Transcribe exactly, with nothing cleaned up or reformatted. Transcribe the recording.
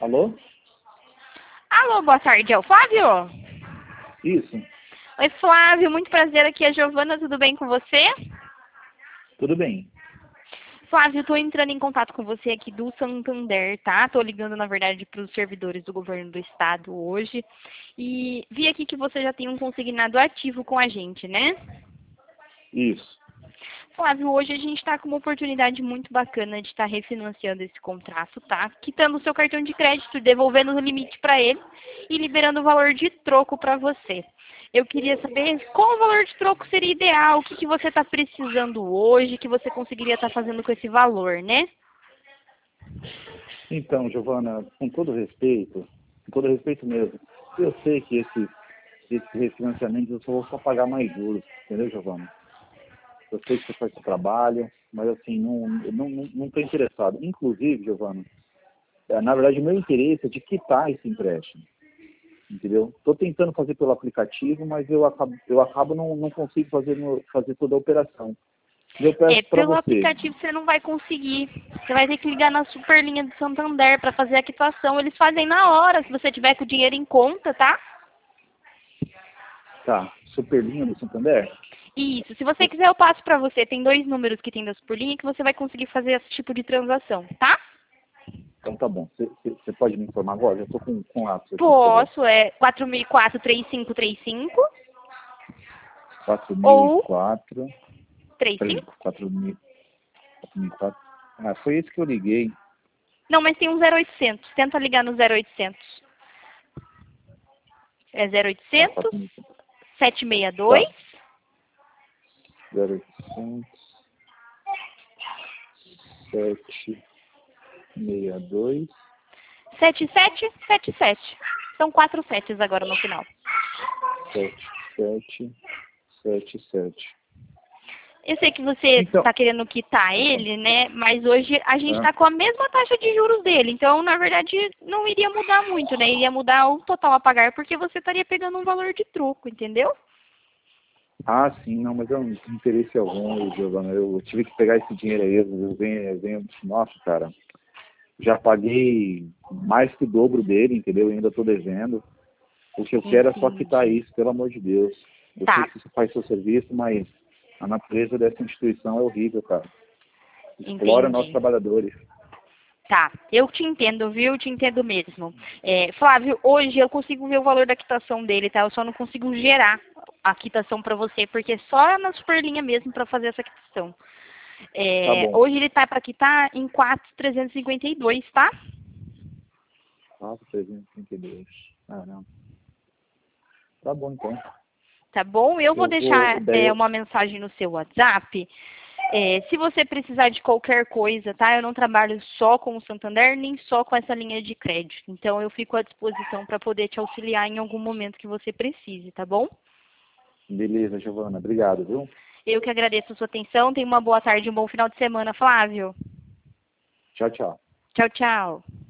Alô? Alô, boa tarde, é o Flávio? Isso. Oi, Flávio, muito prazer, aqui é a Giovana, tudo bem com você? Tudo bem. Flávio, eu tô entrando em contato com você aqui do Santander, tá? Tô ligando, na verdade, para os servidores do governo do estado hoje. E vi aqui que você já tem um consignado ativo com a gente, né? Isso. Flávio, hoje a gente está com uma oportunidade muito bacana de estar refinanciando esse contrato, tá? Quitando o seu cartão de crédito, devolvendo o limite para ele e liberando o valor de troco para você. Eu queria saber qual o valor de troco seria ideal, o que, que você está precisando hoje, que você conseguiria estar fazendo com esse valor, né? Então, Giovana, com todo respeito, com todo respeito mesmo, eu sei que esse, esse refinanciamento eu só vou só pagar mais juros, entendeu, Giovana? Eu sei que você faz seu trabalho, mas assim, não estou não, não, não tô interessado. Inclusive, Giovana, é, na verdade o meu interesse é de quitar esse empréstimo, entendeu? Estou tentando fazer pelo aplicativo, mas eu acabo, eu acabo não, não consigo fazer, no, fazer toda a operação. E eu É, peço para pelo você, aplicativo você não vai conseguir. Você vai ter que ligar na Superlinha do Santander para fazer a quitação. Eles fazem na hora, se você tiver com o dinheiro em conta, tá? tá, Superlinha do Santander? Isso. Se você quiser, eu passo para você. Tem dois números que tem da Superlinha que você vai conseguir fazer esse tipo de transação, tá? Então tá bom. Você pode me informar agora? Já estou com, com lápis aqui, por favor. Posso, é quatro mil e quatro, três cinco três cinco quatro mil e ou quatro. trinta e Peraí, cinco? quatro mil e quatro. Ah, foi esse que eu liguei. Não, mas tem um zero oitocentos. Tenta ligar no zero oitocentos. É zero Tá, oitocentos, quatro mil. sete seis dois, Tá. zero oitocentos, sete seis dois, sete sete sete sete. São quatro setes agora no final. sete sete sete sete. Eu sei que você Então, está querendo quitar ele, né? Mas hoje a gente ah, está com a mesma taxa de juros dele. Então, na verdade, não iria mudar muito, né? Iria mudar o total a pagar, porque você estaria pegando um valor de troco, entendeu? ah, sim, não, mas eu não tenho interesse algum, Giovana. Eu tive que pegar esse dinheiro aí. Eu venho, eu venho, nossa, cara. Já paguei mais que o dobro dele, entendeu? E ainda estou devendo. O que eu quero é só quitar Entendi. isso, pelo amor de Deus. Eu sei Tá, que você faz seu serviço, mas a natureza dessa instituição é horrível, cara. Explora nossos entendi. trabalhadores. Tá, eu te entendo, viu? Eu te entendo mesmo. É, Flávio, hoje eu consigo ver o valor da quitação dele, tá? Eu só não consigo gerar a quitação para você, porque é só na Superlinha mesmo para fazer essa quitação. Tá É, bom. hoje ele tá para quitar em quatro mil trezentos e cinquenta e dois, tá? quatro mil trezentos e trinta e dois. Ah, não. Tá bom, então. Tá bom? Eu vou Eu vou... deixar Daí é, eu... uma mensagem no seu WhatsApp. É, se você precisar de qualquer coisa, tá? Eu não trabalho só com o Santander, nem só com essa linha de crédito. Então, eu fico à disposição para poder te auxiliar em algum momento que você precise, tá bom? Beleza, Giovana. Obrigado, viu? Eu que agradeço a sua atenção. Tenha uma boa tarde e um bom final de semana, Flávio. Tchau, tchau. Tchau, tchau.